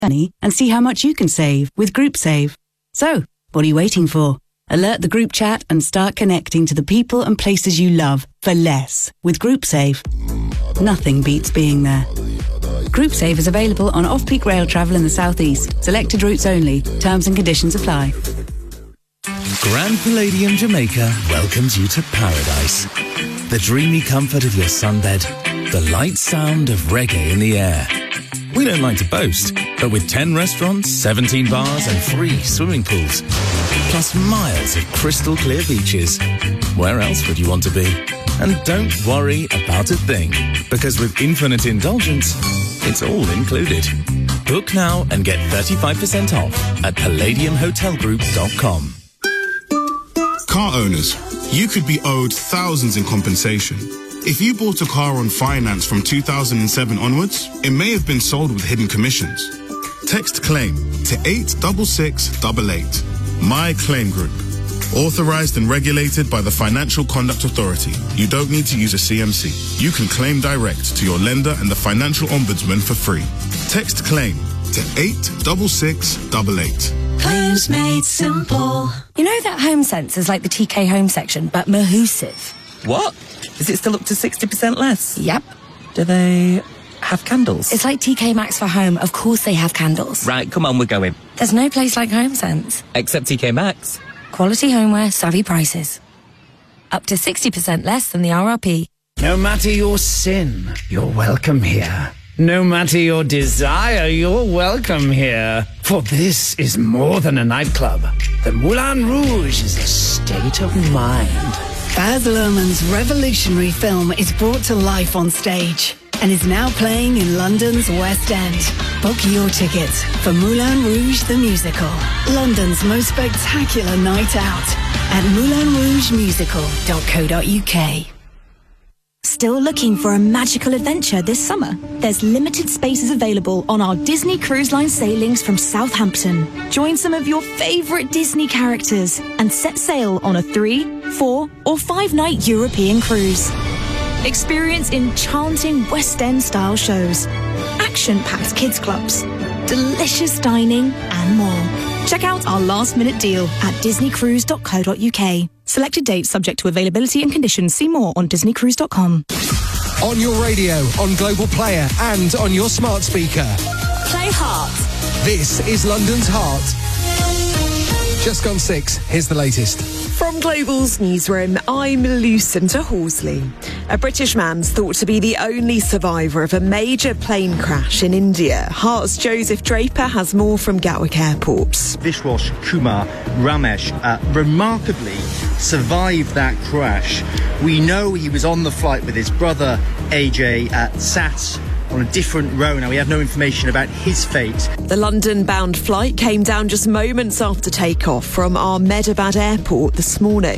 money and see how much you can save with GroupSave. So, what are you waiting for? Alert the group chat and start connecting to the people and places you love for less with GroupSave. Nothing beats being there. GroupSave is available on off-peak rail travel in the southeast. Selected routes only. Terms and conditions apply. Grand Palladium Jamaica welcomes you to paradise. The dreamy comfort of your sunbed, the light sound of reggae in the air. We don't like to boast, but with 10 restaurants, 17 bars and 3 swimming pools, plus miles of crystal clear beaches, where else would you want to be? And don't worry about a thing, because with infinite indulgence, it's all included. Book now and get 35% off at palladiumhotelgroup.com. Car owners, you could be owed thousands in compensation. If you bought a car on finance from 2007 onwards, it may have been sold with hidden commissions. Text CLAIM to 86688. My Claim Group. Authorized and regulated by the Financial Conduct Authority. You don't need to use a CMC. You can claim direct to your lender and the Financial Ombudsman for free. Text CLAIM to 86688. Claims made simple. You know that HomeSense is like the TK Home section, but Mahusive. What? Is it still up to 60% less? Yep. Do they have candles? It's like TK Maxx for home. Of course they have candles. Right, come on, we're going. There's no place like HomeSense. Except TK Maxx. Quality homeware, savvy prices. Up to 60% less than the RRP. No matter your sin, you're welcome here. No matter your desire, you're welcome here. For this is more than a nightclub. The Moulin Rouge is a state of mind. Baz Luhrmann's revolutionary film is brought to life on stage and is now playing in London's West End. Book your tickets for Moulin Rouge the Musical, London's most spectacular night out at moulinrougemusical.co.uk. Still looking for a magical adventure this summer? There's limited spaces available on our Disney Cruise Line sailings from Southampton. Join some of your favourite Disney characters and set sail on a 3, 4 or 5-night European cruise. Experience enchanting West End style shows, action-packed kids clubs, delicious dining and more. Check out our last minute deal at disneycruise.co.uk. Selected dates subject to availability and conditions. See more on disneycruise.com. On your radio, on Global Player and on your smart speaker. Play Heart. This is London's Heart. Just gone 6. Here's the latest. From Global's newsroom, I'm Lucinda Horsley. A British man's thought to be the only survivor of a major plane crash in India. Heart's Joseph Draper has more from Gatwick Airport. Vishwas Kumar Ramesh remarkably survived that crash. We know he was on the flight with his brother AJ, sat on a different row. Now, we have no information about his fate. The London-bound flight came down just moments after takeoff from Ahmedabad Airport this morning.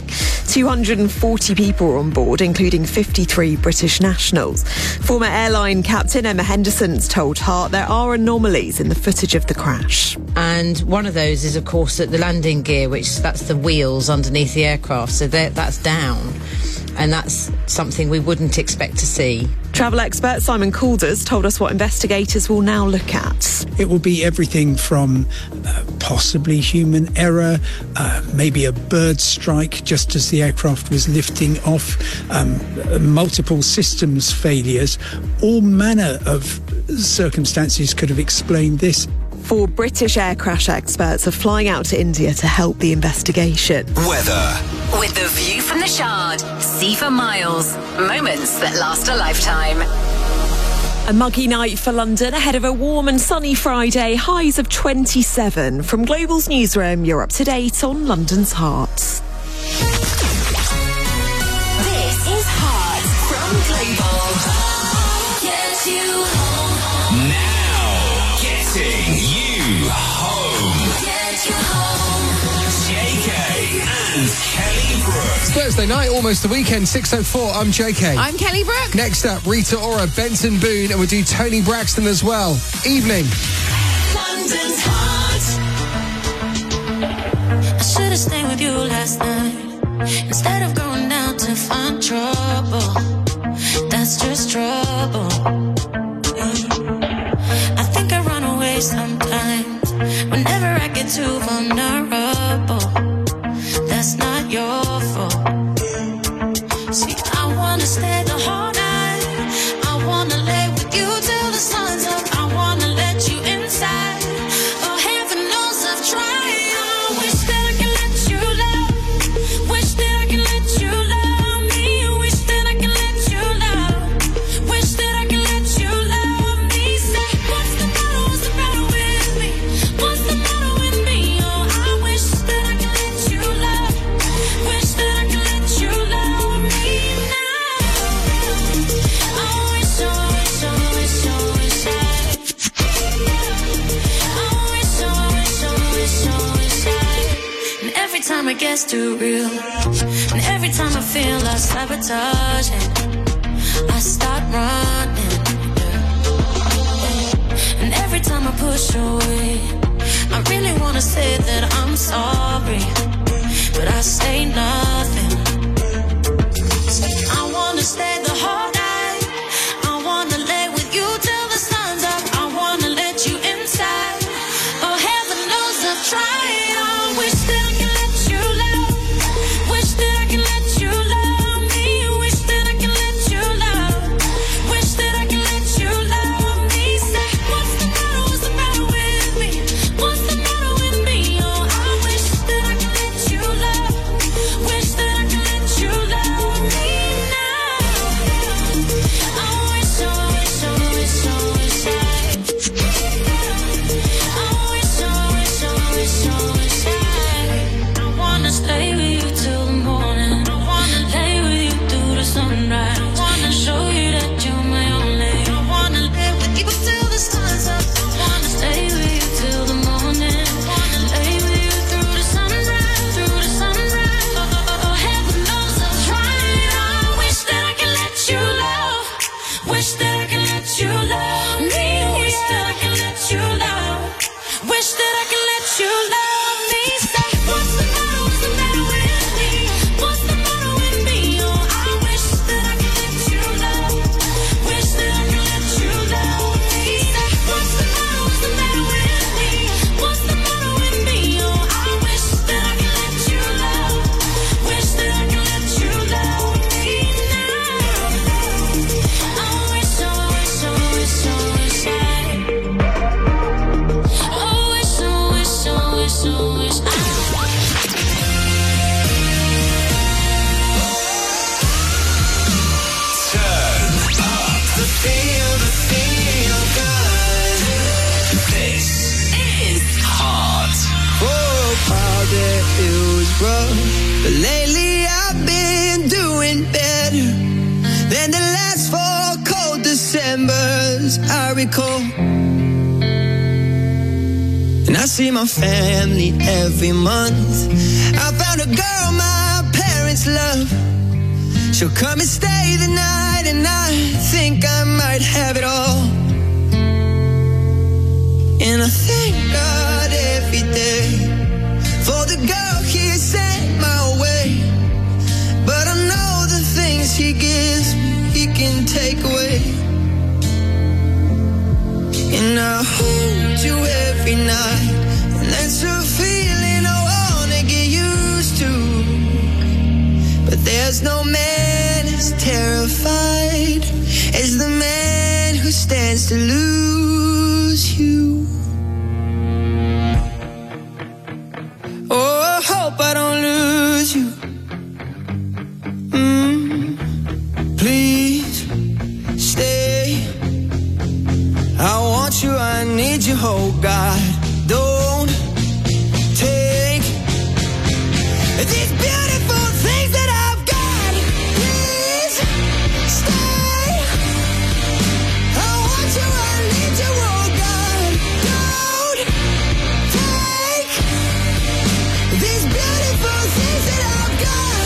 240 people were on board, including 53 British nationals. Former airline captain Emma Henderson's told Heart there are anomalies in the footage of the crash. And one of those is, of course, at the landing gear, that's the wheels underneath the aircraft, so that's down. And that's something we wouldn't expect to see. Travel expert Simon Calders told us what investigators will now look at. It will be everything from possibly human error, maybe a bird strike just as the aircraft was lifting off, multiple systems failures. All manner of circumstances could have explained this. 4 British air crash experts are flying out to India to help the investigation. Weather. With the view from the Shard, see for miles. Moments that last a lifetime. A muggy night for London ahead of a warm and sunny Friday, highs of 27. From Global's newsroom, you're up to date on London's Heart. This is Heart from Global. Get you home. Now, getting you home. Get you home. JK and Kelly Brooks. It's Thursday night, almost the weekend, 6:04. I'm JK. I'm Kelly Brooks. Next up, Rita Ora, Benson Boone, and we'll do Tony Braxton as well. Evening. London's Heart. I should have stayed with you last night instead of going out to find trouble. That's just trouble. I think I run away sometimes. times. Whenever I get too vulnerable, that's not your fault. See, I wanna stay the whole night. I wanna lay with you till the sun's up. I wanna let you inside. Oh, heaven knows I've tried. I wish that I could let you love. Wish that I could let you love me. Wish that I could let you love. Wish that I could let you love me. Say, what's the matter? What's the matter with me? What's the matter with me? Oh, I wish that I could let you love. Wish that I could let you love me now. I wish, I wish, I wish, I wish I. I wish, I wish, I wish, I wish I. And every time it gets too real, and every time I feel like sabotaging, I start running. And every time I push away, I really wanna say that I'm sorry, but I say nothing. I wanna stay the whole night. I wanna lay with you till the sun's up. I wanna let you inside. Oh, heaven knows I've tried. I wish that I could let you love. Wish that I could let you love me. Wish that I could let you love. Wish that I could let you love me. Say, what's the matter? What's the matter with me? What's the matter with me? Oh, I wish that I could let you love. Wish that I could let you love me now. I wish, I wish, I wish, I wish I. I wish, I wish, I wish, I wish I. I wanna stay with you till the morning. I wanna lay with you through the sunrise. I wanna show you that you're my only. I wanna live with you till the sun's up. I wanna stay with you till the morning. I wanna lay with you through the sunrise, through the sunrise. Oh, heaven knows I've tried. I wish that I could let you love. Wish that I could let you love me. Wish that I could let you love. Wish that I could let you love me. Say, what's the matter? What's the matter with me? What's the matter with me? Oh, I wish that I could let you love. Wish that I could let you love me. Say, what's the matter? What's the matter with me? What's the matter with me? Oh, I wish that I could let you love. Wish that I could let you love me now. I wish, I wish, I wish, I wish I. I wish, I wish, I wish, I wish I. Turn up the feel good. This is hard. For a while there it was rough, but lately I've been doing better than the last 4 cold Decembers I recall. And I see my family every month. I found a girl my parents love. She'll come and stay the night, and I think I might have it all. And I thank God every day for the girl He sent my way. But I know the things He gives me, He can take away. And I hold you every night, and that's a feeling I wanna get used to. But there's no man as terrified as the man who stands to lose you. Oh, I hope I don't lose you. Please stay. I want you, I need you, oh God. Don't take these beautiful things that I've got. Please stay. I want you, I need you, oh God. Don't take these beautiful things that I've got.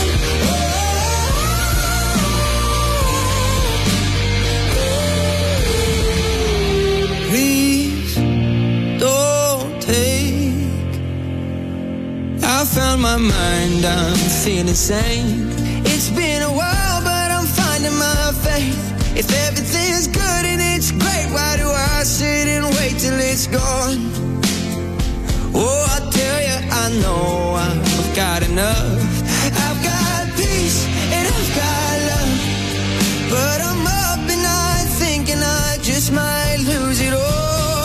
Please don't take. I found my mind, I'm feeling sane. It's been a while, but I'm finding my faith. If everything's good and it's great, why do I sit and wait till it's gone? enough. I've got peace and I've got love, but I'm up at night thinking I just might lose it all.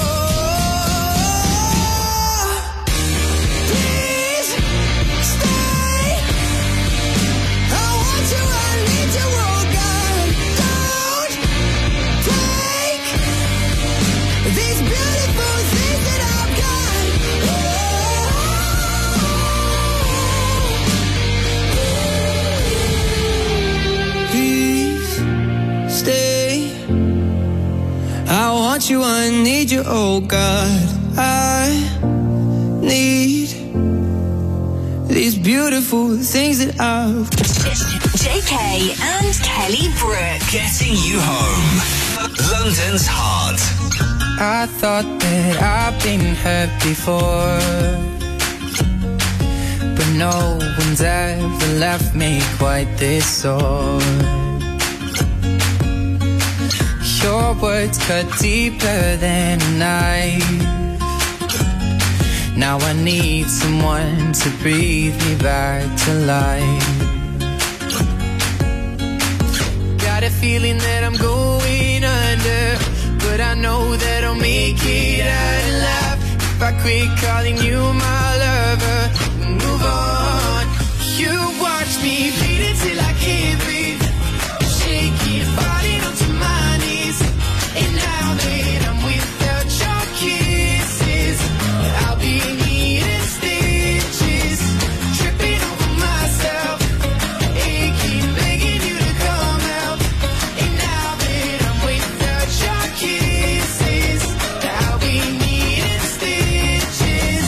Please stay. I want you, I need you, oh God. Don't take these beautiful things that I've got. Please stay. I want you, I need you, oh God. I need these beautiful things that I've got. JK and Kelly Brook. Getting you home. London's heart. I thought that I've been hurt before, but no one's ever left me quite this sore. Your words cut deeper than a knife. Now I need someone to breathe me back to life. Got a feeling that I'm going under, but I know that I'll make it out alive. If I quit calling you my lover, move on. You watch me bleed until I can't breathe, shaking, falling onto my knees. And now that I'm without your kisses, I'll be needing stitches, tripping over myself, aching, begging you to come out. And now that I'm without your kisses, I'll be needing stitches.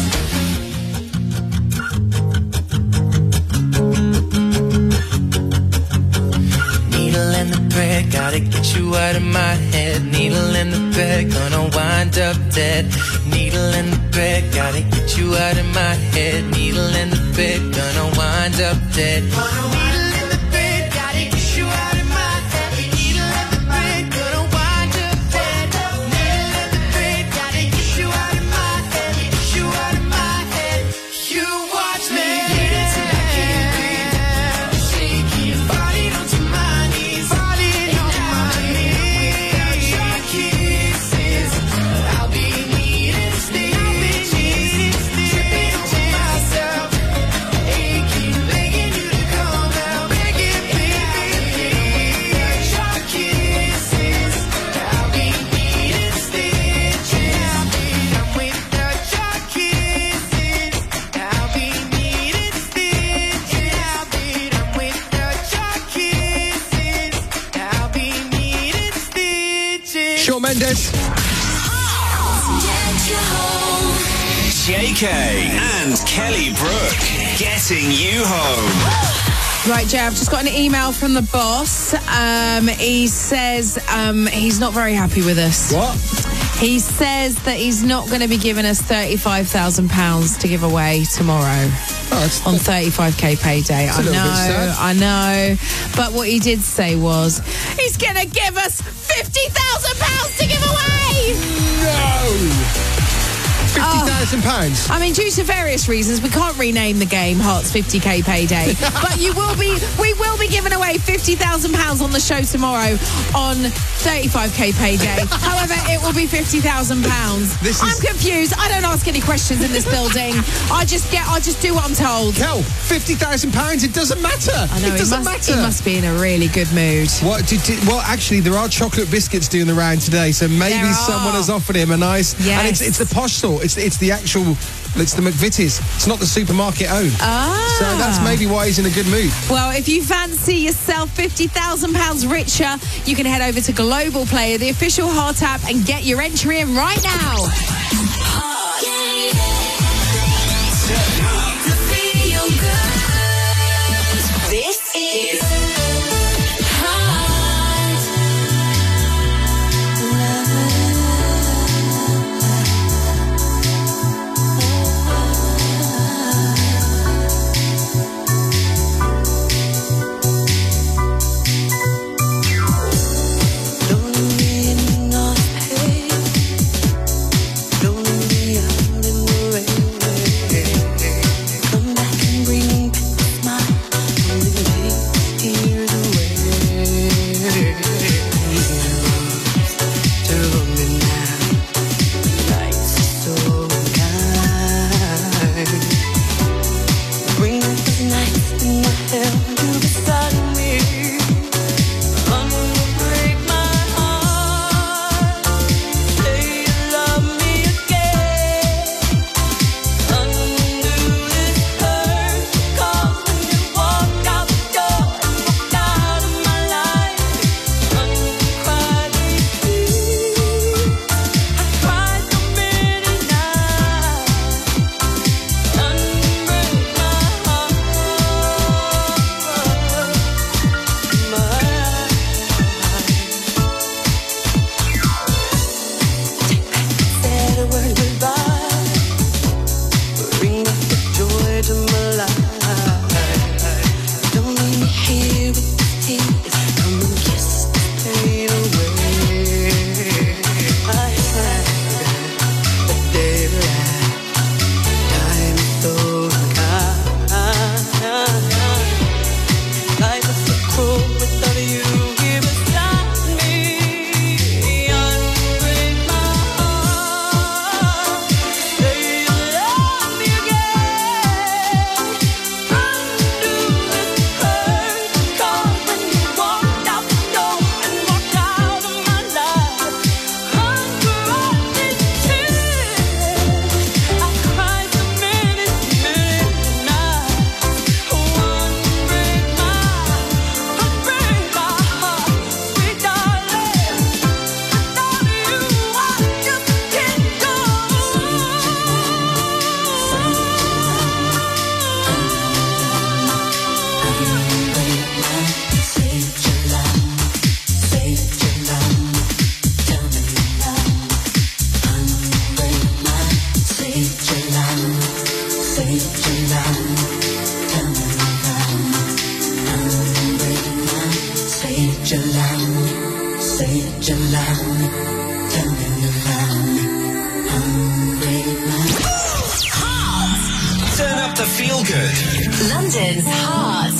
Needle and the thread, gotta get you out of my head. Needle in the thread, gonna wind up dead. Needle in the thread, gotta get you out of my head. Needle in the thread, gonna wind up dead. Needle in the thread, gotta get you out of my head. Needle in the thread, gonna wind up dead. Needle in the thread, gotta get you out of my head. Get you out of my head. You watch me until I can't breathe, shaking, falling onto my knees, falling on my knees. Without your kisses, I'll be needing stitches, tripping over myself, aching, begging you to come out, begging, baby. Without your kisses, I'll be needing stitches. I'm without your kisses, I'll be needing stitches. I'm without your kisses, I'll be needing stitches. Shawn Mendes. JK and Kelly Brook. Getting you home. Right, Jay, I've just got an email from the boss. He says he's not very happy with us. What? He says that he's not going to be giving us £35,000 to give away tomorrow. On 35k payday. That's a little bit sad. I know. But what he did say was he's going to give us £50,000 to give away. No. £50,000. I mean, due to various reasons, we can't rename the game Hearts 50k Payday. But we will be giving away £50,000 on the show tomorrow on 35k Payday. However, it will be £50,000. I'm confused. I don't ask any questions in this building. I just do what I'm told. Kel, £50,000. It doesn't matter. I know, it doesn't matter. He must be in a really good mood. What? Well, actually, there are chocolate biscuits doing the round today, so maybe someone has offered him a nice. Yes. And it's the posh sort. It's the actual. It's the McVitie's. It's not the supermarket owned. So that's maybe why he's in a good mood. Well, if you fancy yourself £50,000 richer, you can head over to Global Player, the official Heart app, and get your entry in right now. This is Lonely Would you love me? Tell me you love me. Turn up the feel good. London's Heart.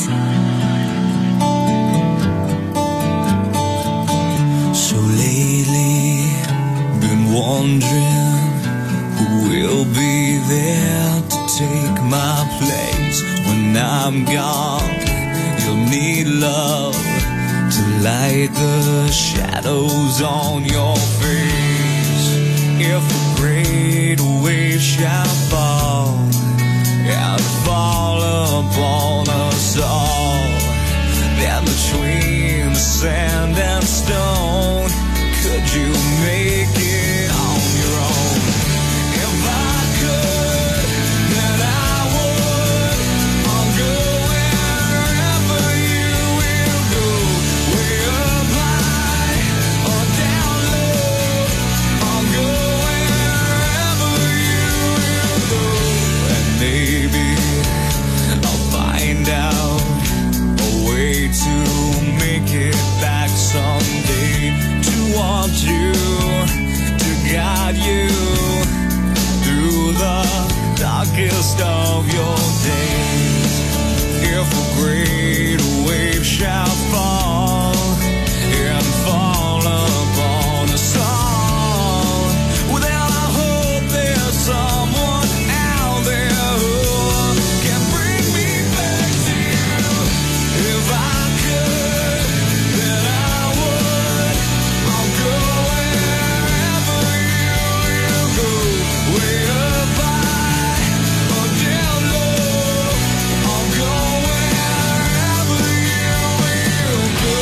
So lately, been wondering who will be there to take my place when I'm gone. You'll need love to light the shadows on your face. If a great wave shall fall and fall upon us all, then between the sand and stone, could you make it on your own? If I could, then I would. I'll go wherever you will go, way up high or down low. I'll go wherever you will go, and maybe I'll find out a way to make it back someday, to want you, to guide you through the darkest of your days. If a great wave shall fall and fall upon us all, well then I hope there's someone out there who can bring me back to you. If I could, then I would. I'll go wherever you will go, way up high or down low. I'll go wherever you will go.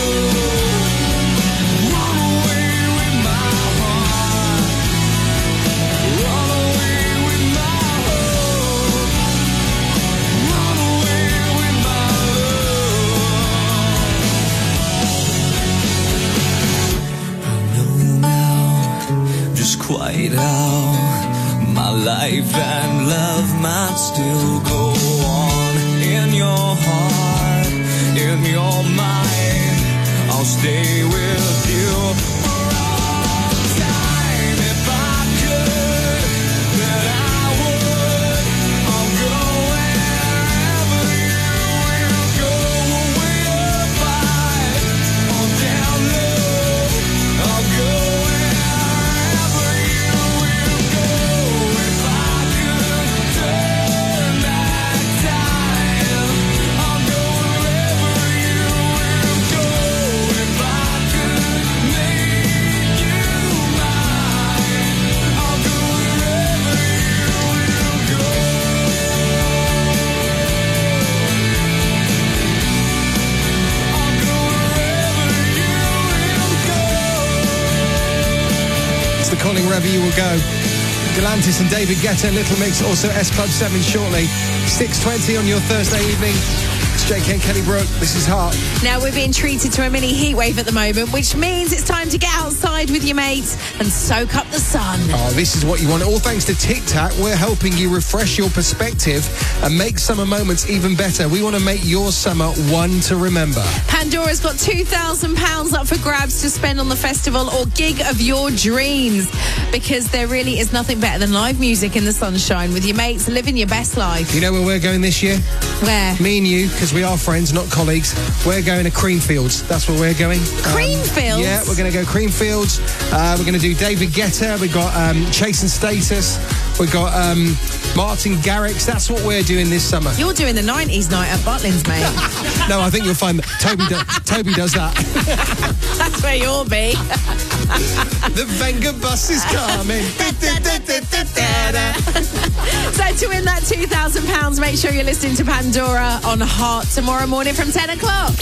Run away with my heart, run away with my hope, run away with my love. I know now just quite how my life and love might still go on. In your heart, in your mind, I'll stay with you for all time. If I could, then I would. I'll go wherever you will go, way up high or down low. I'll go wherever you will go. If I could turn back time, I'll go wherever you will go. If I could make you mine, I'll go wherever you will go. I'll go wherever you will go. It's the calling wherever you will go. Galantis and David Guetta, Little Mix, also S Club 7 shortly. 6:20 on your Thursday evening. It's JK and Kelly Brook. This is Heart. Now, we're being treated to a mini heatwave at the moment, which means it's time to get outside with your mates and soak up the sun. Oh, this is what you want. All thanks to Tic Tac, we're helping you refresh your perspective and make summer moments even better. We want to make your summer one to remember. Pandora's got £2,000 up for grabs to spend on the festival or gig of your dreams, because there really is nothing better than live music in the sunshine with your mates living your best life. You know where we're going this year? Where? Me and you, because we are friends, not colleagues. We're going to Creamfields. That's where we're going. Creamfields? Yeah, we're going to go Creamfields. We're going to do David Guetta. We've got Chase and Status. We've got Martin Garrix. That's what we're doing this summer. You're doing the 90s night at Butlins, mate. No, I think you'll find that Toby does that. That's where you'll be. The Venga bus is coming. So to win that £2,000, make sure you're listening to Pandora on Heart tomorrow morning from 10 o'clock.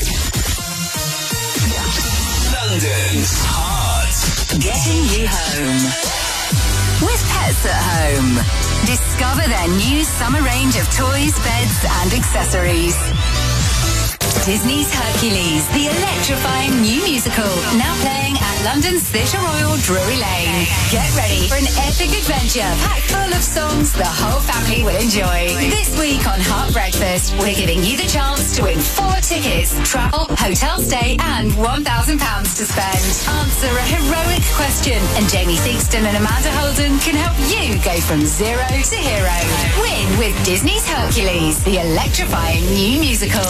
London's Heart. Getting you home. With Pets at Home. Discover their new summer range of toys, beds and accessories. Disney's Hercules, the electrifying new musical, now playing at London's Theatre Royal, Drury Lane. Get ready for an epic adventure packed full of songs the whole family will enjoy. This week on Heart Breakfast, we're giving you the chance to win 4 tickets, travel, hotel stay, and £1,000 to spend. Answer a heroic question, and Jamie Theakston and Amanda Holden can help you go from zero to hero. Win with Disney's Hercules, the electrifying new musical.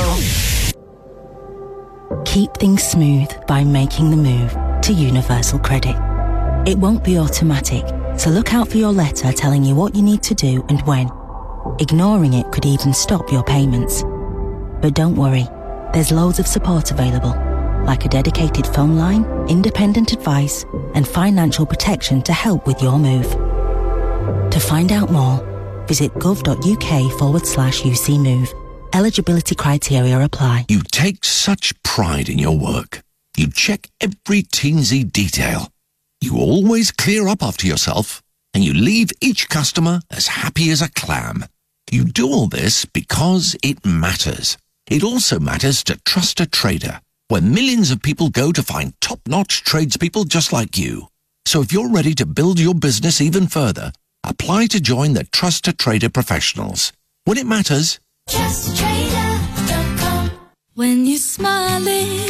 Keep things smooth by making the move to Universal Credit. It won't be automatic, so look out for your letter telling you what you need to do and when. Ignoring it could even stop your payments. But don't worry, there's loads of support available, like a dedicated phone line, independent advice, and financial protection to help with your move. To find out more, visit gov.uk/UCMove. Eligibility criteria apply. You take such pride in your work. You check every teensy detail. You always clear up after yourself, and you leave each customer as happy as a clam. You do all this because it matters. It also matters to Trust a Trader, where millions of people go to find top-notch tradespeople just like you. So if you're ready to build your business even further, apply to join the Trust a Trader professionals. When it matters, TrustATrader.com. When you're smiling,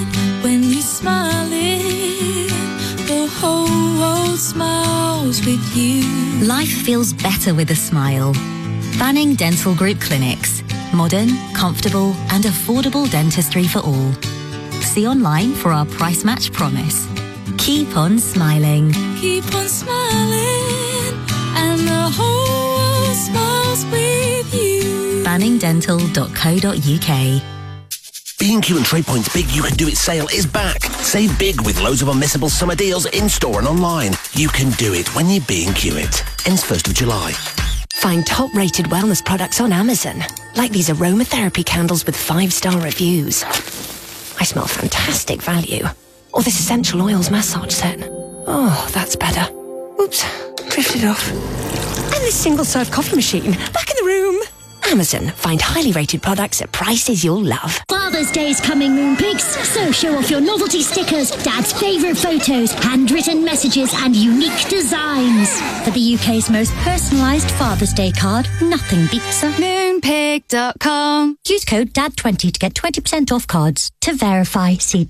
the whole world smiles with you. Life feels better with a smile. Banning Dental Group Clinics. Modern, comfortable and affordable dentistry for all. See online for our price match promise. Keep on smiling. Keep on smiling, and the whole world smiles with you. banningdental.co.uk. B&Q and TradePoint's Big You Can Do It sale is back. Save big with loads of unmissable summer deals in-store and online. You can do it when you B&Q it. Ends 1st of July. Find top-rated wellness products on Amazon, like these aromatherapy candles with 5-star reviews. I smell fantastic value. Or this essential oils massage set. Oh, that's better. Oops, drifted off. And this single-serve coffee machine, back in the room. Amazon. Find highly rated products at prices you'll love. Father's Day's coming, Moonpigs, so show off your novelty stickers, Dad's favourite photos, handwritten messages and unique designs. For the UK's most personalised Father's Day card, nothing beats a Moonpig.com. Use code DAD20 to get 20% off cards. To verify, see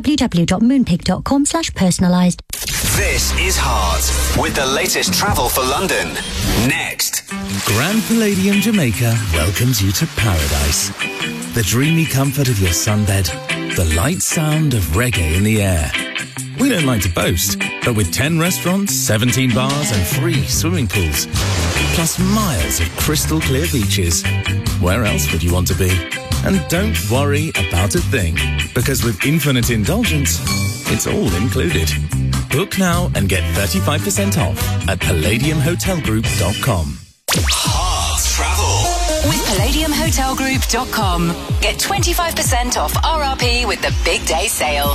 www.moonpig.com/personalised. This is Heart, with the latest travel for London. Next. Grand Palladium Jamaica welcomes you to paradise. The dreamy comfort of your sunbed, the light sound of reggae in the air. We don't like to boast, but with 10 restaurants, 17 bars and 3 swimming pools, plus miles of crystal clear beaches, where else would you want to be? And don't worry about a thing, because with Infinite Indulgence, it's all included. Book now and get 35% off at palladiumhotelgroup.com. Heart Travel. With palladiumhotelgroup.com. Get 25% off RRP with the Big Day sale.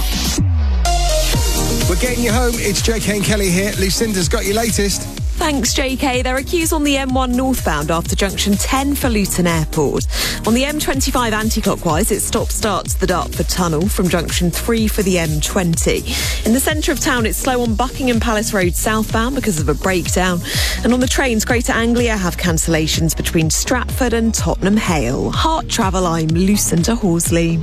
We're getting you home. It's JK and Kelly here. Lucinda's got your latest. Thanks, JK. There are queues on the M1 northbound after junction 10 for Luton Airport. On the M25 anti-clockwise, it stop-starts the Dartford Tunnel from junction 3 for the M20. In the centre of town, it's slow on Buckingham Palace Road southbound because of a breakdown. And on the trains, Greater Anglia have cancellations between Stratford and Tottenham Hale. Heart Travel, I'm Lucinda Horsley.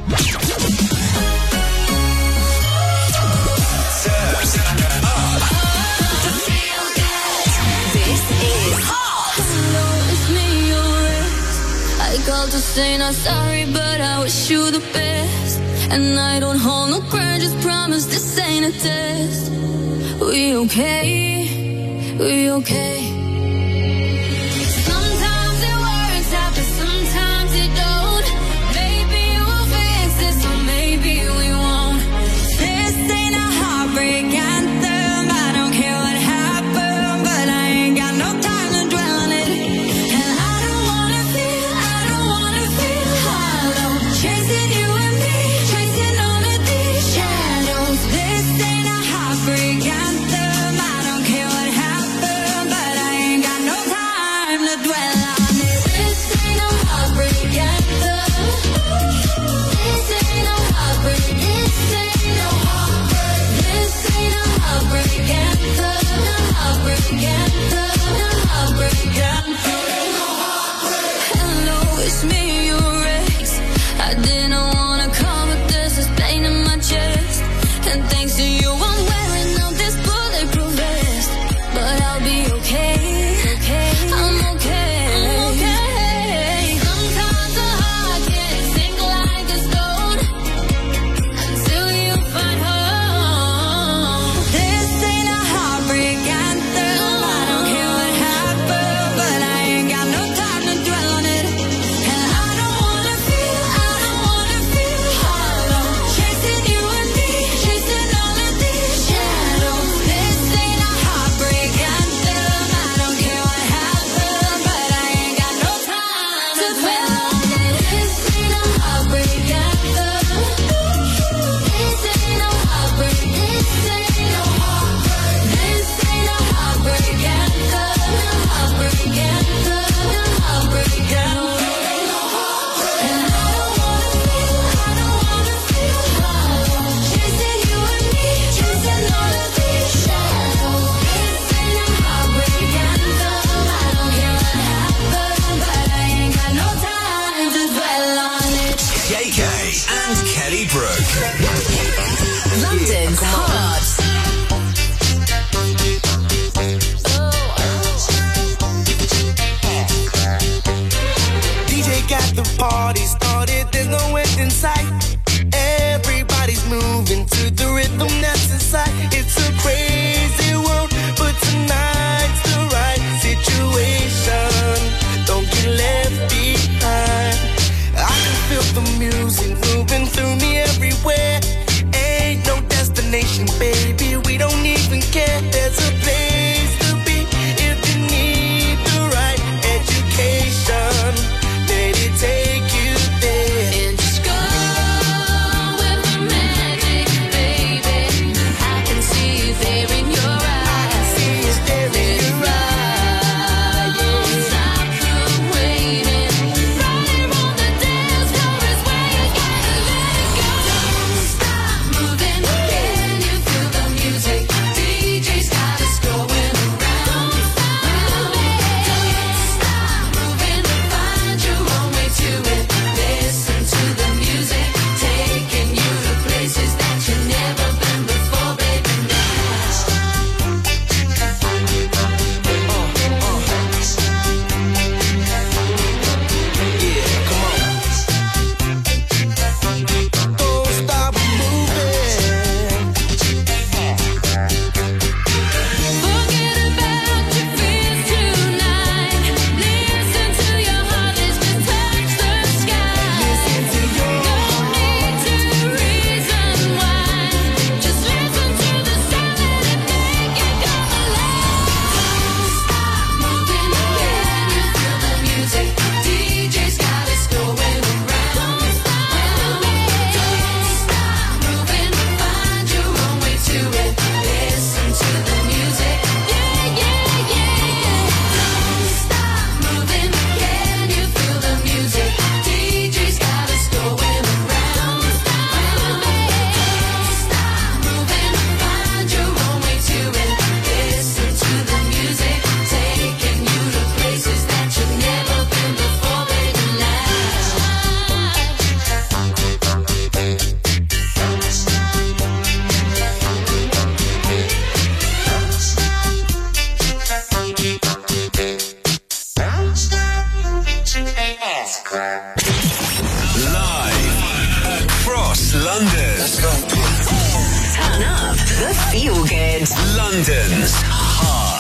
I called to say not sorry, but I wish you the best. And I don't hold no grudges, promise this ain't a test. We okay, we okay. Sometimes it works out, but sometimes it don't. Maybe we'll fix this, or maybe we won't. This ain't a heartbreak anthem. I don't care what happened, but I ain't got no time to dwell on it. And I don't wanna feel hollow, chasing you and me, chasing all of these shadows. This ain't a heartbreak anthem. I don't care what happened, but I ain't got no time to dwell on it. This ain't no heartbreak anthem. This ain't no heartbreak. This ain't no heartbreak. This ain't no heartbreak anthem. No heartbreak anthem. No heartbreak anthem. Live across London. Let's go. Turn up the feel good. London's Heart.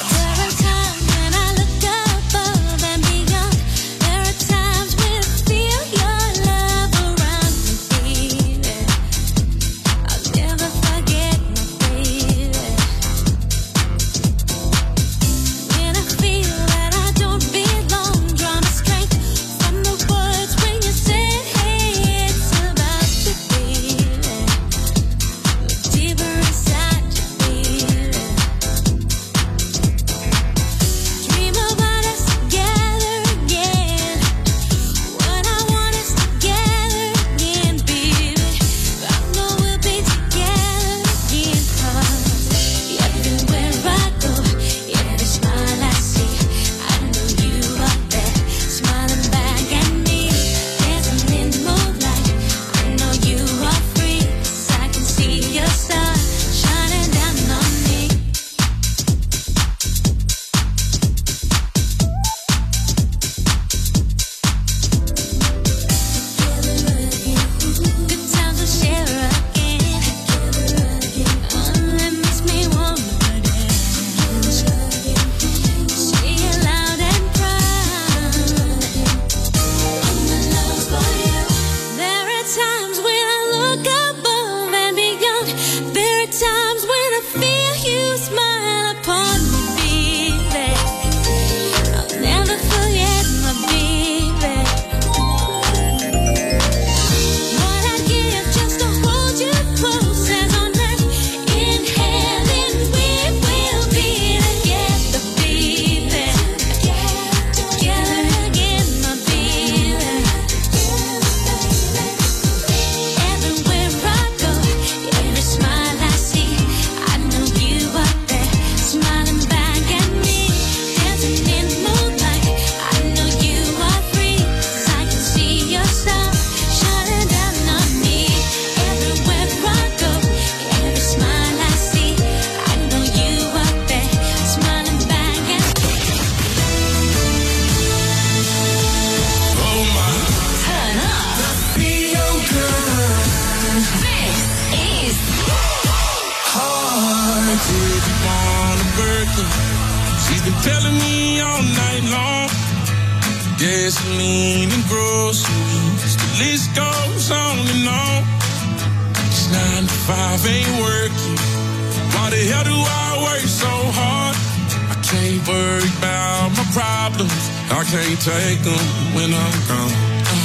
She's been telling me all night long. Gasoline and groceries, the list goes on and on. It's 9 to 5, ain't working. Why the hell do I work so hard? I can't worry about my problems. I can't take them when I'm gone.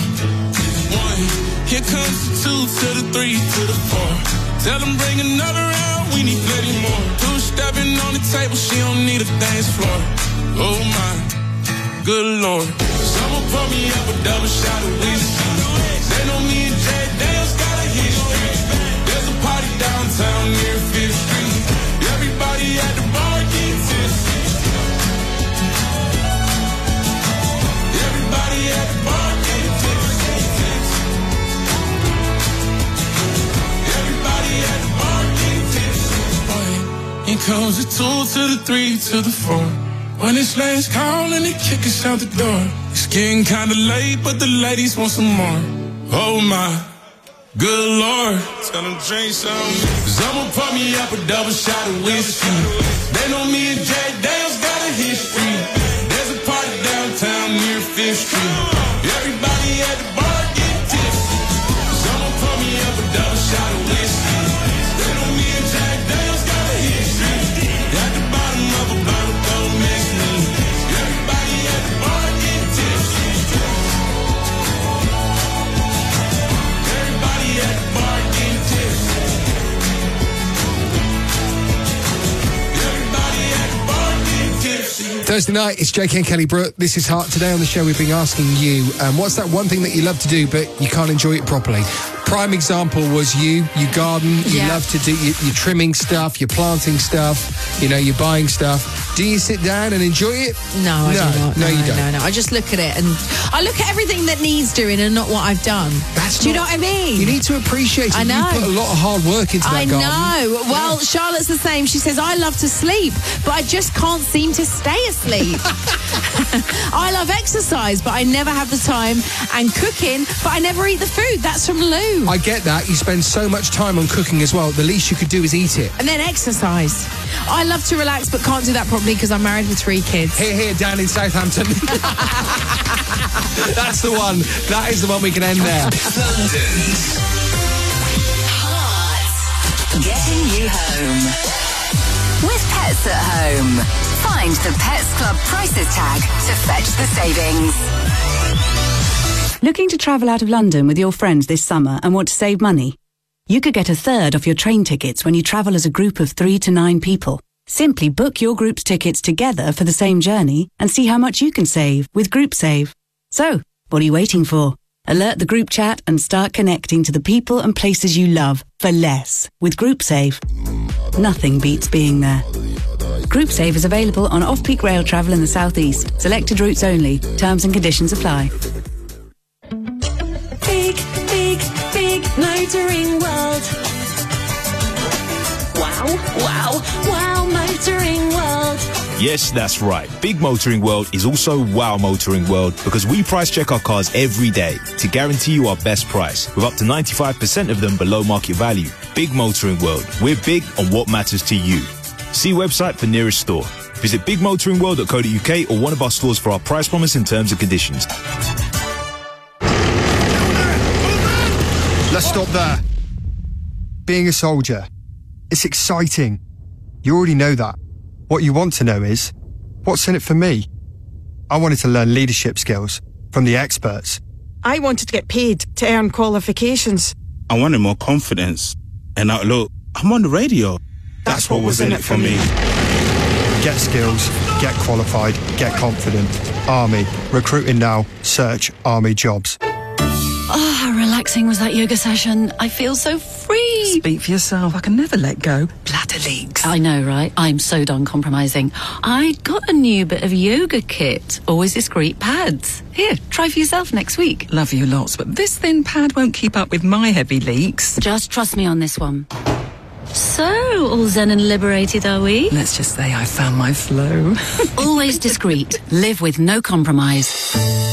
1, here comes the 2 to the 3 to the 4. Tell them bring another round, we need plenty more. 2 stepping on the table, she don't need a dance floor. Oh my, good Lord. Someone pour me up a double shot of whiskey. They know me and Jay Dale's got a history. There's a party downtown near 5th Street. Everybody at the bar getting tipsy. Everybody at the bar getting tipsy. Everybody at the bar getting tipsy. Here comes the 2 to the 3 to the 4. When it's last call and they kick us out the door. It's getting kinda late, but the ladies want some more. Oh my, good Lord. Tell them drink some. Someone pour me up a double shot of whiskey. They know me and Jay Dale's got a history. There's a party downtown near 5th Street. Everybody at the bar get tipsy. Someone pour me up a double shot of whiskey. They know me and Jay Dale's got a history. At the bottom of a bottle, don't mess me. Everybody at the bar get tipsy. Everybody at the bar get tipsy. Everybody at the bar get tipsy. Thursday night, it's JK and Kelly Brook. This is Heart. Today on the show, we've been asking you, what's that one thing that you love to do but you can't enjoy it properly? Prime example was you garden, you love to do, you're trimming stuff, you're planting stuff, you're buying stuff. Do you sit down and enjoy it? No, I do not. No, you don't. No. I just look at it and I look at everything that needs doing and not what I've done. Do you know what I mean? You need to appreciate it. I know. You put a lot of hard work into that garden. I know. Well, Charlotte's the same. She says, I love to sleep, but I just can't seem to stay asleep. I love exercise, but I never have the time, and cooking, but I never eat the food. That's from Lou. I get that. You spend so much time on cooking as well. The least you could do is eat it. And then exercise. I love to relax, but can't do that properly because I'm married with 3 kids. Here, down in Southampton. That's the one. That is the one we can end there. London's Hearts. Getting you home. With Pets at Home. Find the Pets Club prices tag to fetch the savings. Looking to travel out of London with your friends this summer and want to save money? You could get a third off your train tickets when you travel as a group of 3 to 9 people. Simply book your group's tickets together for the same journey and see how much you can save with GroupSave. So, what are you waiting for? Alert the group chat and start connecting to the people and places you love for less with GroupSave. Nothing beats being there. GroupSave is available on off-peak rail travel in the southeast. Selected routes only. Terms and conditions apply. Big, big, big motoring world. Wow, wow, wow motoring world. Yes, that's right. Big Motoring World is also Wow Motoring World because we price check our cars every day to guarantee you our best price with up to 95% of them below market value. Big Motoring World. We're big on what matters to you. See website for nearest store. Visit bigmotoringworld.co.uk or one of our stores for our price promise and terms and conditions. Let's stop there. Being a soldier, it's exciting. You already know that. What you want to know is, what's in it for me? I wanted to learn leadership skills from the experts. I wanted to get paid to earn qualifications. I wanted more confidence. And now, look, I'm on the radio. That's what was in it for me. Get skills, get qualified, get confident. Army. Recruiting now. Search Army jobs. Oh, how relaxing was that yoga session. I feel so free. Speak for yourself. I can never let go. Bladder leaks. I know, right? I'm so done compromising. I got a new bit of yoga kit. Always discreet pads. Here, try for yourself next week. Love you lots, but this thin pad won't keep up with my heavy leaks. Just trust me on this one. So, all zen and liberated, are we? Let's just say I found my flow. Always discreet. Live with no compromise.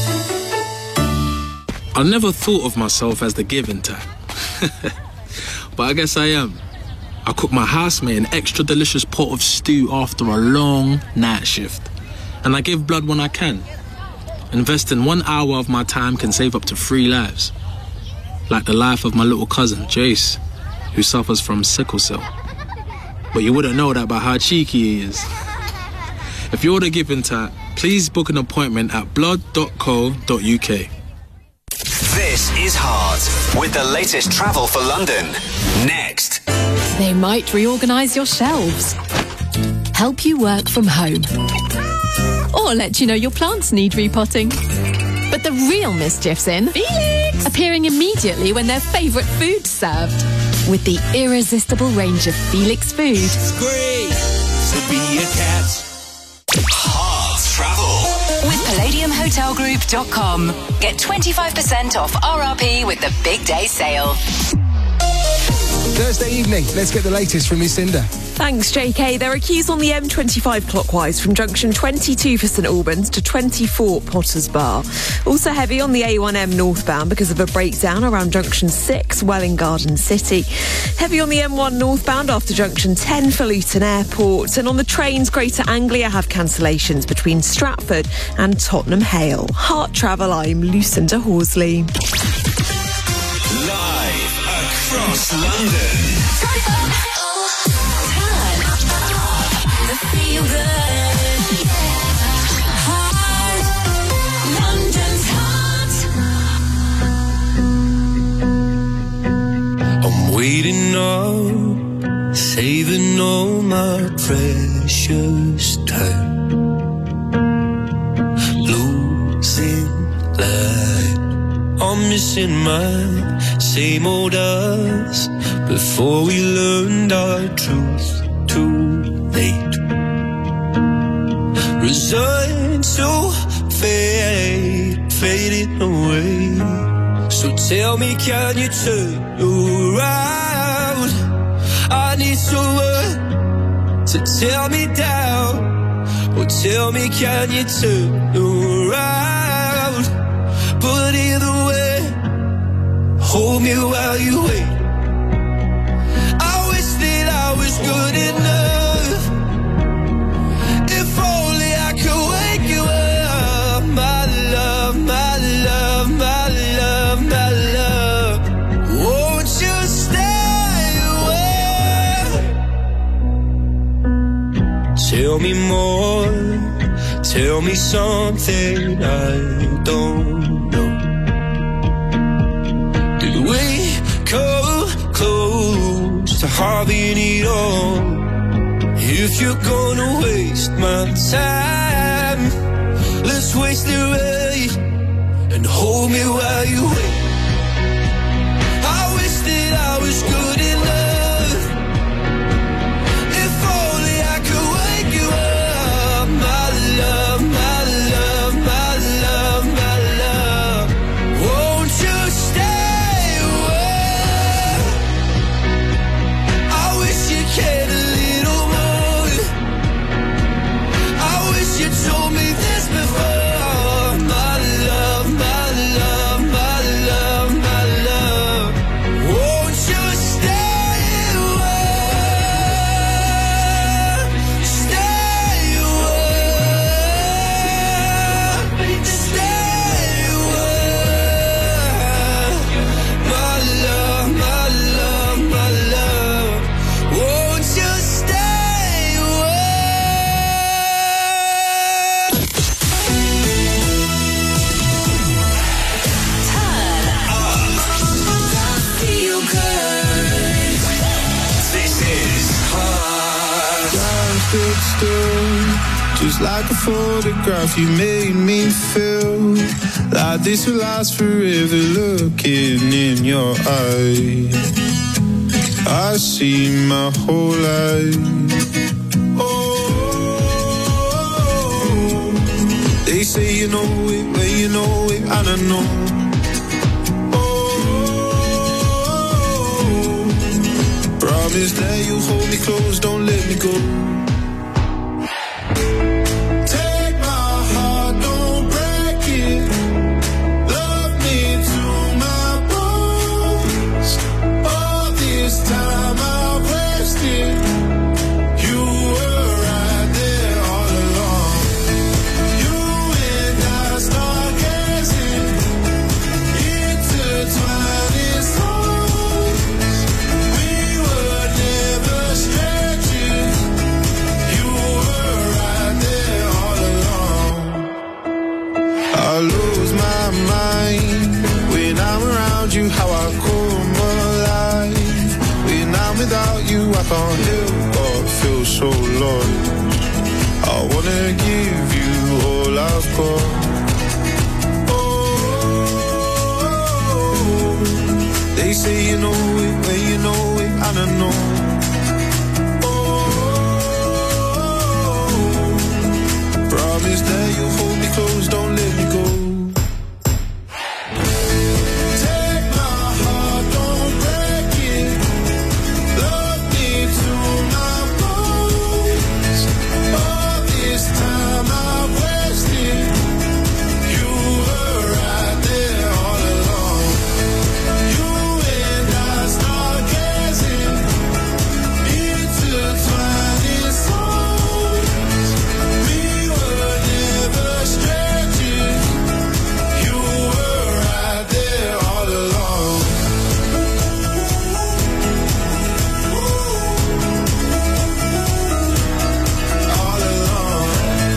I never thought of myself as the giving type. But I guess I am. I cook my housemate an extra delicious pot of stew after a long night shift. And I give blood when I can. Investing 1 hour of my time can save up to 3 lives. Like the life of my little cousin, Jace, who suffers from sickle cell. But you wouldn't know that by how cheeky he is. If you're the giving type, please book an appointment at blood.co.uk. This is Heart with the latest travel for London. Next. They might reorganise your shelves, help you work from home, or let you know your plants need repotting. But the real mischief's in Felix, appearing immediately when their favourite food's served. With the irresistible range of Felix food. It's great to be a cat. Heart travel. With PalladiumHotelGroup.com. Get 25% off RRP with the Big Day Sale. Thursday evening, let's get the latest from Lucinda. Thanks, JK. There are queues on the M25 clockwise from junction 22 for St Albans to 24 Potters Bar. Also heavy on the A1M northbound because of a breakdown around junction 6, Welwyn Garden City. Heavy on the M1 northbound after junction 10 for Luton Airport. And on the trains, Greater Anglia have cancellations between Stratford and Tottenham Hale. Heart Travel, I'm Lucinda Horsley. Live across London. Feel good. Heart. London's heart. I'm waiting up, saving all my precious time, losing light. I'm missing my same old us before we learned our truth too late. Resigned to fade, fading away. So tell me, can you turn around? I need someone to tear me down Or tell me, can you turn around? But either way, hold me while you wait. I wish that I was good enough. If only I could wake you up, my love, my love, my love, my love. Won't you stay away? Tell me more, tell me something I don't know. Did we come close to having it all? If you're gonna waste my time, let's waste it right and hold me while you wait. I wish that I was good enough. If only I could wake you up, my love, my love, my love, my love. Won't you stay away? I wish you cared a little more. I wish you told me this before. My love, my love, my love, my love. Won't you stay away? Stay away. Stay away. My love, my love, my love. Won't you stay away? Feel good. This is hard. Time stood still, just like a photograph. You made me feel like this will last forever. Looking in your eyes, I see my whole life. Oh, they say you know it when you know it, and I know. Promise that you hold me close, don't let me go. Take my heart, don't break it. Love me to my bones. All this time I've wasted. You were right there all along. You and I stargazing, intertwined in songs. We were never strangers. You were right there all along. I lose my mind when I'm around you. How I come alive when I'm without you. I can't help but feel so lost. I wanna give you all I've got. Oh, they say you know it when you know it, and I know. Promise that you'll hold me close, don't let me go. Take my heart, don't break it. Love me to my bones. All this time I've wasted. You were right there all along. You and I stargazing, intertwined in songs. We were never strangers. You were right there all along. All along.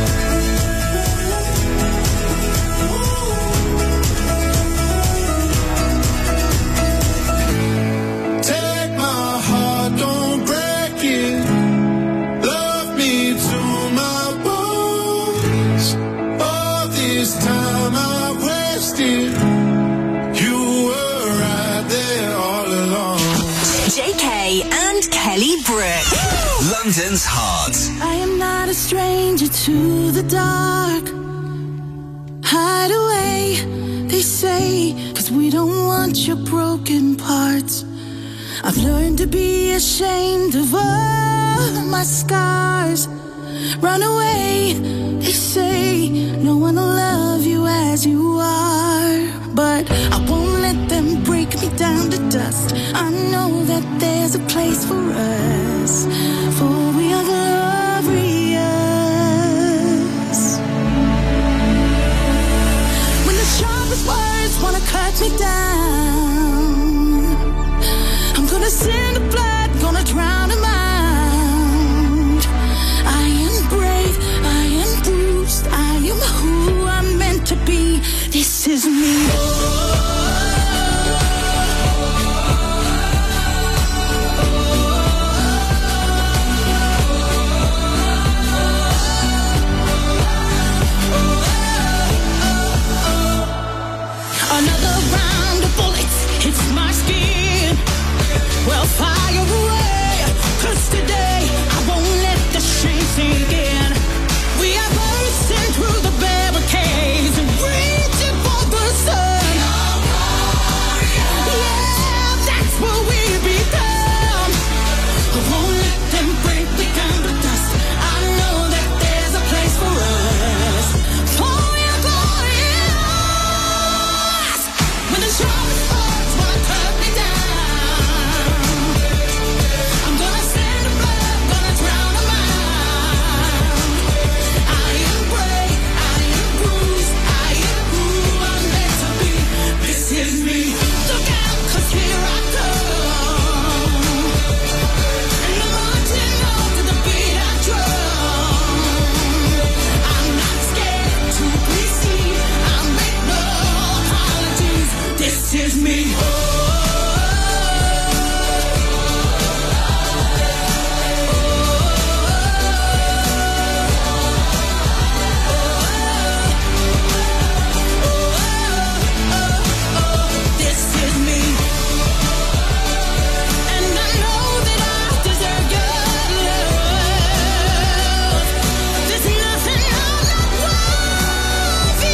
Take my heart, don't break it. Love me to my bones. All this time I've wasted. You were right there all along. JK and Kelly Brook. London's Heart. I am not a stranger to the dark. Hide away, they say, 'cause we don't want your broken parts. I've learned to be ashamed of all my scars. run away. They say no one will love you as you are, but I won't let them break me down to dust. I know that there's a place for us, for we are glorious. When the sharpest words wanna cut me down, I'm gonna send the blood, gonna drown them out. I am brave, I am bruised, I am who I'm meant to be. This is me. Another round of bullets hits my skin. Well, fire away, 'cause today I won't let the shame sink in. We are bursting through the barricades and reaching for the sun. Yeah, that's what we become. I won't let them break me down to dust. I know that there's a place for us, for we are glorious. When the sharpest words wanna cut me down, I'm gonna send the blood, gonna drown them out. I am brave, I am bruised, I am who I'm meant to be. This is me. Look out, 'cause here I come. And I'm marching on to the beat I drum. I'm not scared to be seen. I make no apologies. This is me. This is me. And I know that I deserve your love. There's nothing I'm not worthy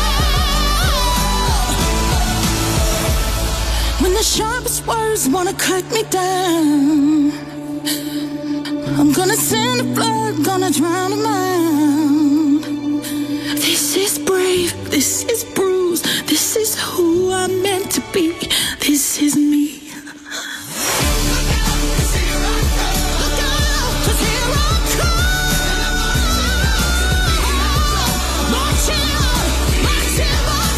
of. When the sharpest words wanna cut me down, I'm gonna send the blood, gonna drown them out. This is brave, this is bruised, this is who I'm meant to be. This is me. Look out, 'cause here I come. Marching on, marching on.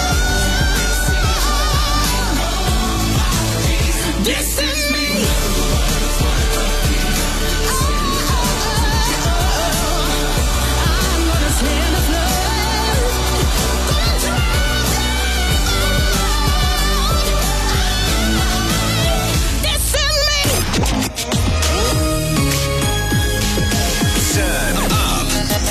This is me. I'm gonna send the blood, gonna drown them out. This is me. Turn up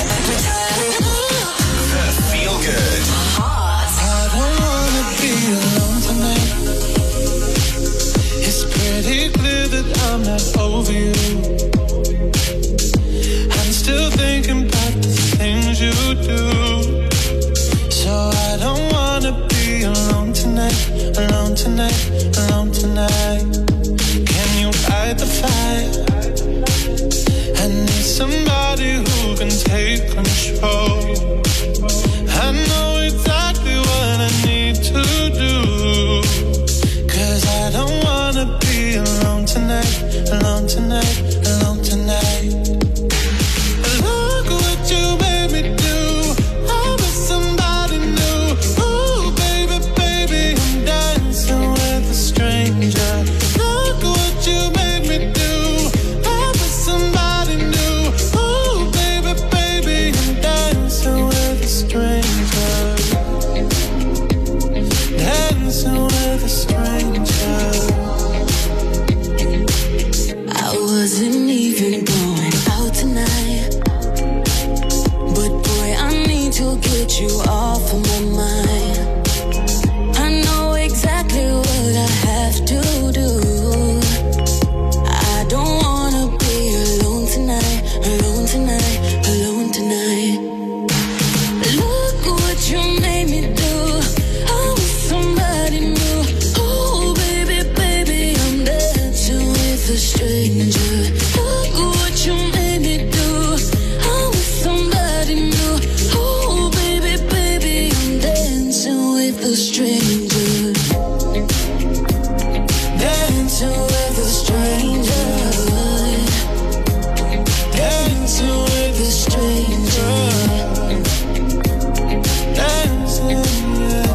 the Feel Good. I don't wanna be alone tonight. It's pretty clear that I'm not over you. I'm still thinking about the things you do. So I don't wanna be alone tonight, alone tonight, alone tonight. Can you fight the fire? I need somebody who can take control. I know exactly what I need to do, 'cause I don't wanna be alone tonight, alone tonight, alone tonight. Look what you made me do. I'm with somebody new. Ooh, baby, baby, I'm dancing with a stranger. a stranger. Dancing with a stranger. Dancing with a stranger. Dancing, yeah.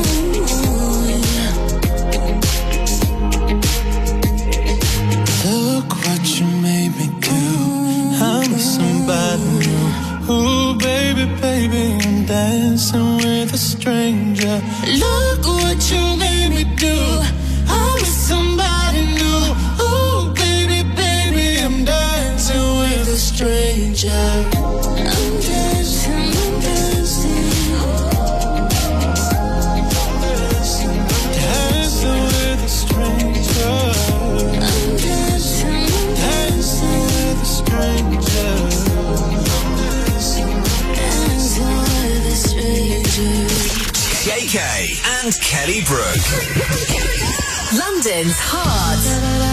Look what you made me do. I'm with somebody new. Ooh, baby, baby, I'm dancing with a stranger. Look what you made me do. I'm with somebody new. Ooh, baby, baby, I'm dancing with a stranger. I'm dancing, I'm dancing. Dancing with a stranger. I'm dancing, dancing with a stranger. Dancing with a stranger. JK and Kelly Brook. London's Heart.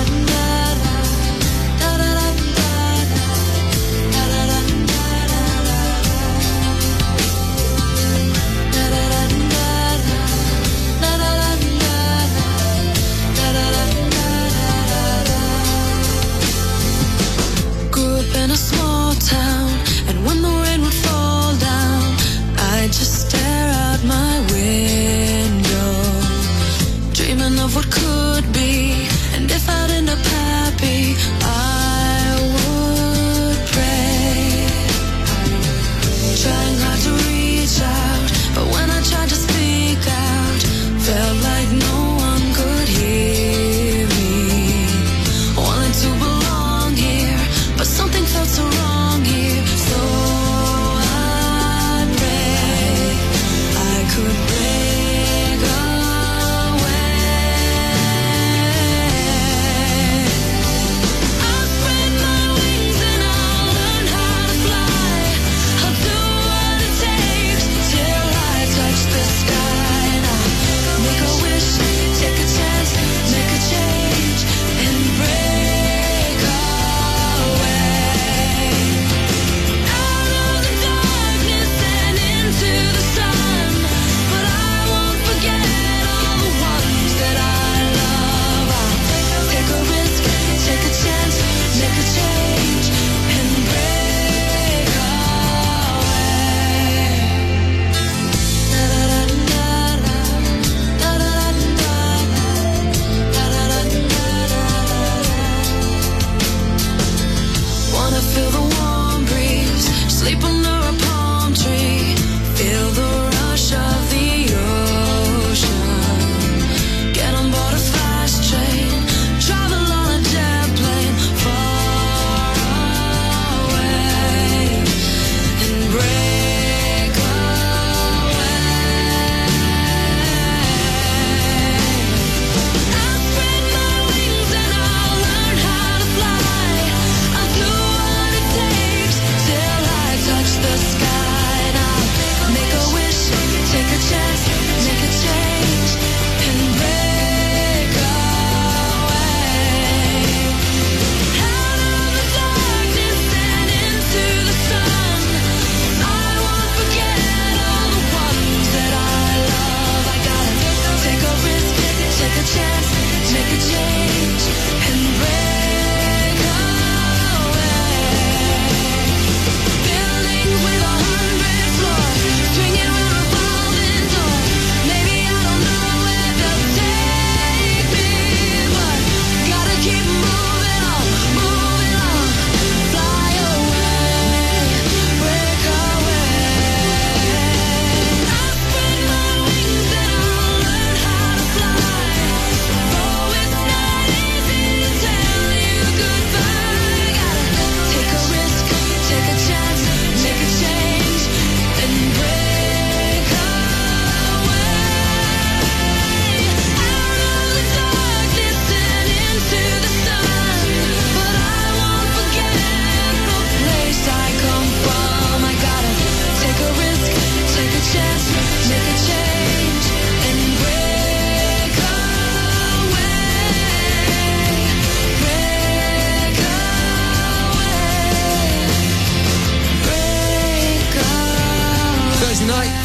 Grew up in a small town, and when the rain would fall down, I'd just stare out my window, dreaming of what could be, and if I'd end up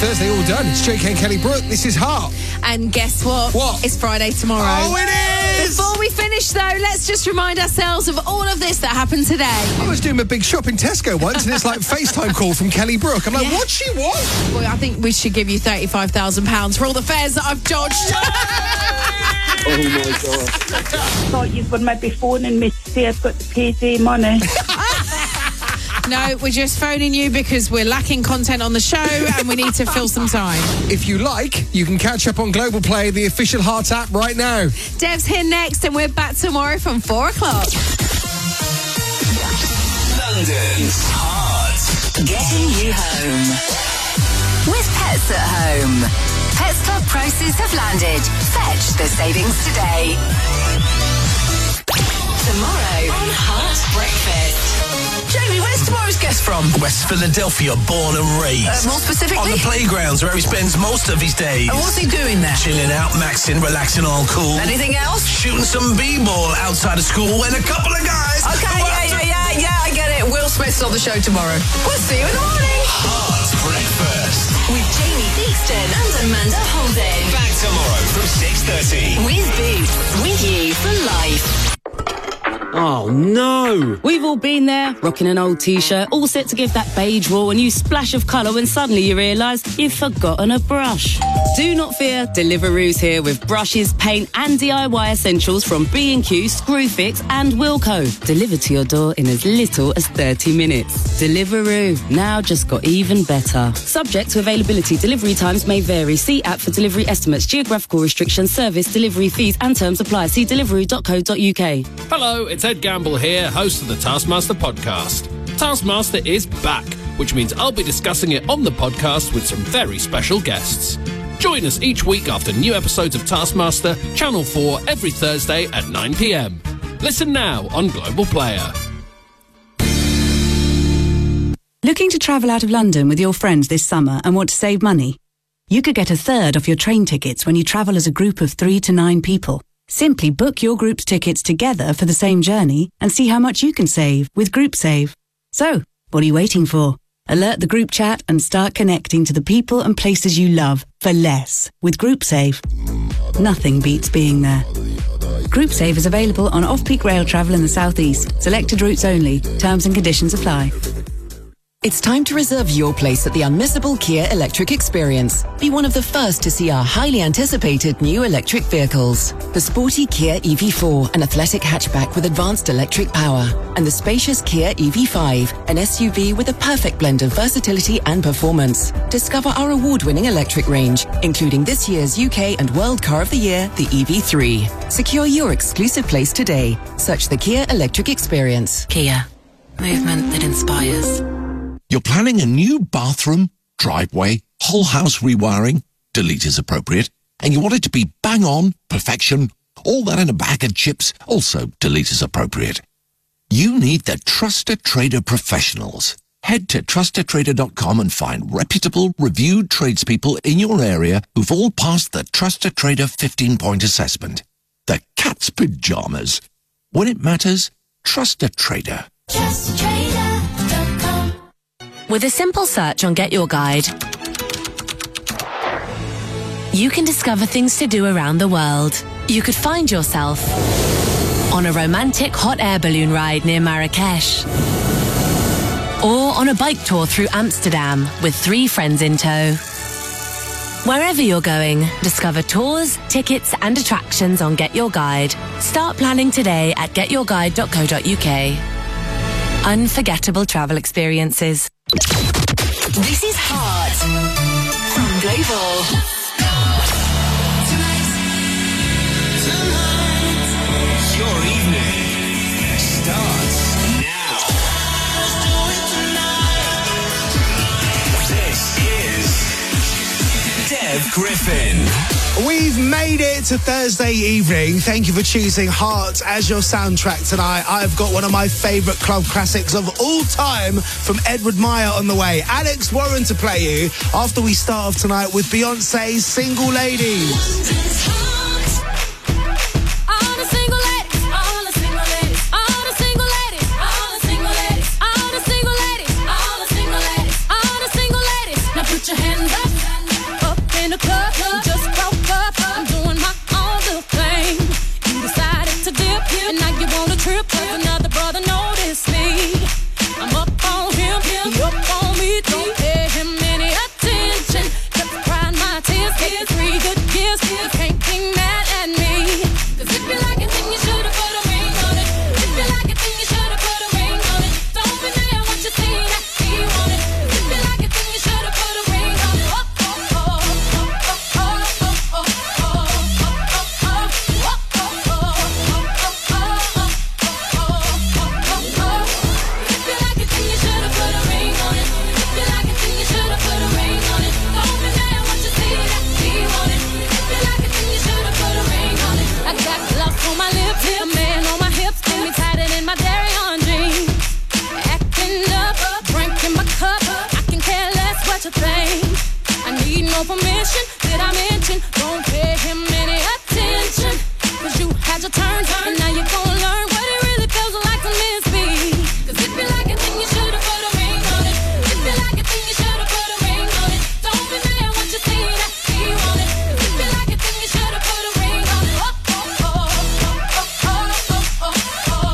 Thursday all done. It's JK and Kelly Brook. This is Heart. And guess what? What? It's Friday tomorrow. Oh, it is! Before we finish, though, let's just remind ourselves of all of this that happened today. I was doing a big shop in Tesco once, and it's like FaceTime call from Kelly Brook. I'm like, what she want? Well, I think we should give you £35,000 for all the fares that I've dodged. Oh my God. Thought you were maybe phoning me to say I've got the payday money. No, we're just phoning you because we're lacking content on the show and we need to fill some time. If you like, you can catch up on Global Play, the official Heart app, right now. Dev's here next and we're back tomorrow from 4 o'clock. London's Heart. Getting you home. With Pets at Home. Pets Club prices have landed. Fetch the savings today. Tomorrow on Heart Breakfast. Jamie, where's tomorrow's guest from? West Philadelphia, born and raised. More specifically? On the playgrounds where he spends most of his days. And what's he doing there? Chilling out, maxing, relaxing, all cool. Anything else? Shooting some b-ball outside of school when a couple of guys... Okay, yeah, I get it. Will Smith's on the show tomorrow. We'll see you in the morning. Heart Breakfast. With Jamie Theakston and Amanda Holden. Back tomorrow from 6:30. With Boots. With you for life. Oh no! We've all been there, rocking an old t-shirt, all set to give that beige wall a new splash of colour when suddenly you realise you've forgotten a brush. Do not fear, Deliveroo's here with brushes, paint and DIY essentials from B&Q, Screwfix and Wilko. Delivered to your door in as little as 30 minutes. Deliveroo, now just got even better. Subject to availability, delivery times may vary. See app for delivery estimates, geographical restrictions, service, delivery fees and terms apply. See deliveroo.co.uk. Hello, it's Ed Gamble here, host of the Taskmaster podcast. Taskmaster is back, which means I'll be discussing it on the podcast with some very special guests. Join us each week after new episodes of Taskmaster, Channel 4, every Thursday at 9 p.m. Listen now on Global Player. Looking to travel out of London with your friends this summer and want to save money? You could get a third off your train tickets when you travel as a group of 3 to 9 people. Simply book your group's tickets together for the same journey and see how much you can save with GroupSave. So, what are you waiting for? Alert the group chat and start connecting to the people and places you love for less with GroupSave. Nothing beats being there. GroupSave is available on off-peak rail travel in the southeast. Selected routes only. Terms and conditions apply. It's time to reserve your place at the unmissable Kia Electric Experience. Be one of the first to see our highly anticipated new electric vehicles. The sporty Kia EV4, an athletic hatchback with advanced electric power. And the spacious Kia EV5, an SUV with a perfect blend of versatility and performance. Discover our award-winning electric range, including this year's UK and World Car of the Year, the EV3. Secure your exclusive place today. Search the Kia Electric Experience. Kia. Movement that inspires. You're planning a new bathroom, driveway, whole house rewiring, delete is appropriate, and you want it to be bang on, perfection, all that in a bag of chips, also delete is appropriate. You need the Trusted Trader professionals. Head to trustedtrader.com and find reputable, reviewed tradespeople in your area who've all passed the Trusted Trader 15-point assessment. The cat's pajamas. When it matters, trust a trader. With a simple search on Get Your Guide, you can discover things to do around the world. You could find yourself on a romantic hot air balloon ride near Marrakesh, or on a bike tour through Amsterdam with 3 friends in tow. Wherever you're going, discover tours, tickets and attractions on Get Your Guide. Start planning today at getyourguide.co.uk. Unforgettable travel experiences. This is Heart from Global. Your evening starts now. This is Dev Griffin. We've made it to Thursday evening. Thank you for choosing Heart as your soundtrack tonight. I've got one of my favourite club classics of all time from Edward Meyer on the way. Alex Warren to play you after we start off tonight with Beyonce's Single Ladies. Put your hands up. We just broke up. I'm doing my own little thing. You decided to dip, and now you want a trip. 'Cause another brother noticed me. I'm up on him, he up on me. Don't pay him any attention. Kept crying my tears, getting 3 good years. You can't be mad at me. 'Cause if you like it, then you should've put a ring on it. If you like it, then you should've put a ring on it. Don't be mad when you see that he want it. If you like it, then you should've put a ring on it. Oh, oh, oh, oh, oh, oh, oh, oh, oh, oh, oh, If you like it, then you should've put a ring on it. If you like it, then you should've put a ring on it. Don't be mad when you see that he want it. If you like it, then you should've put a ring on it. I got gloves on my lips, a man on my hips, get me tighter than my dairy on jeans. Acting up, drinking my cup. I can care less what you think. I need no permission. Did I mention? Don't pay him any attention. 'Cause you had your turn, and now you're gonna learn what it really feels like to miss me. 'Cause if you like it, then you should've put a ring on it. If you like it, then you should've put a ring on it. Don't be mad when you see that he want it. If you like it, then you should've put a ring on it. Oh, oh, oh, oh, oh, oh, oh,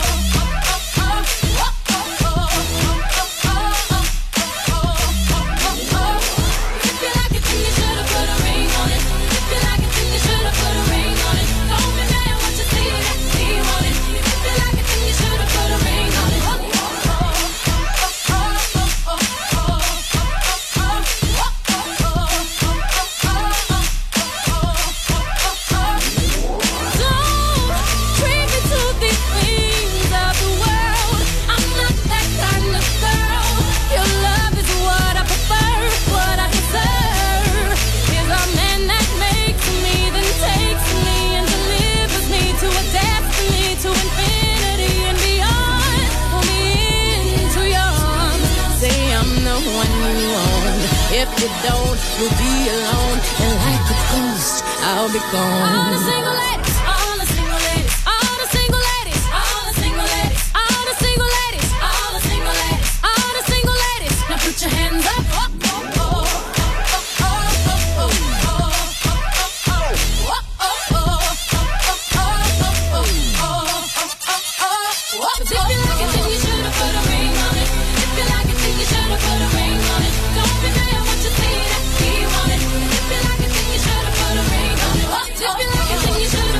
If you like it, then you should've put a ring on it. If you like it, then you should've put a ring on it. Don't be mad when you see that he want it. If you like it, then you should've put a ring on it. Don't treat me to these things of the world. I'm not that kind of girl. Your love is what I prefer, what I deserve. Is a man that makes me, then takes me and delivers me to a destiny, to infinity and beyond. Pull me into your arms. Say I'm the one you want. If you don't, you'll be alone. And like a ghost, I'll be gone. All the single ladies, all the single ladies, all the single ladies, all the single ladies, all the single ladies, all the single ladies, all the single ladies. Now put your hands up. Oh, oh, oh, oh, oh, oh, oh, If you like it, then you should've put a ring on it. If you like it, then you should've put a ring on it. Don't be mad when you see that he want it. If you like it, then you should've put a ring on it. If you like it, then you should've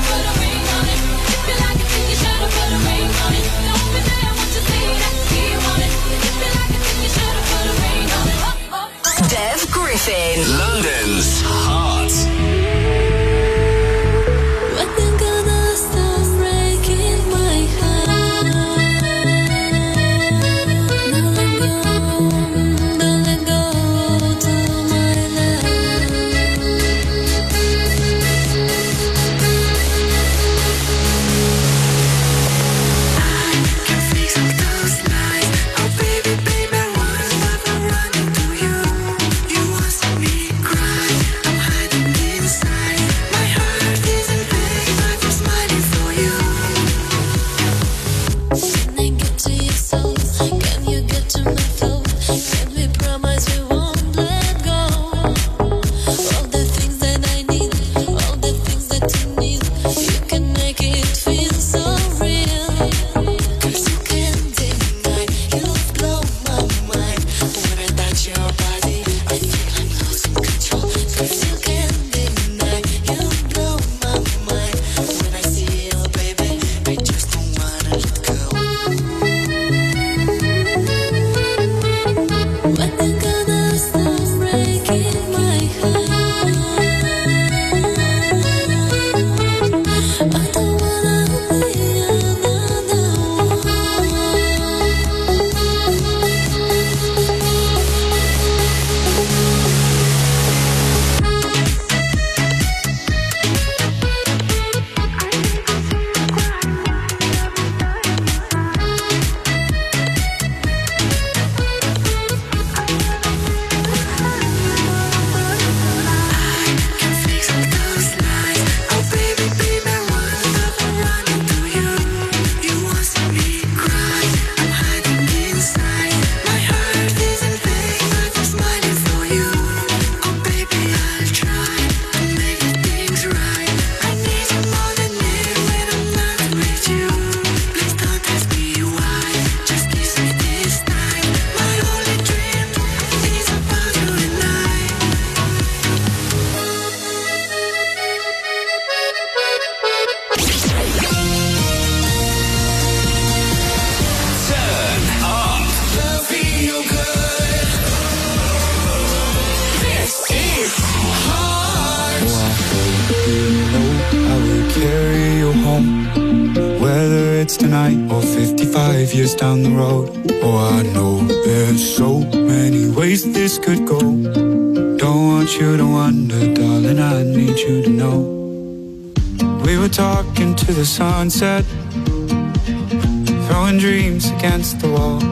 tonight or 55 years down the road. Oh, I know there's so many ways this could go. Don't want you to wonder, darling, I need you to know. We were talking to the sunset, throwing dreams against the wall.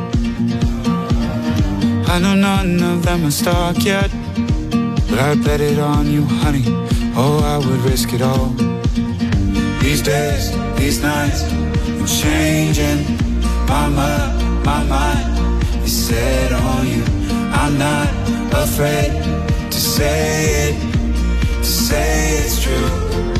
I know none of them are stuck yet, but I bet it on you, honey. Oh, I would risk it all. These days, these nights, I'm changing my mind is set on you. I'm not afraid to say it's true.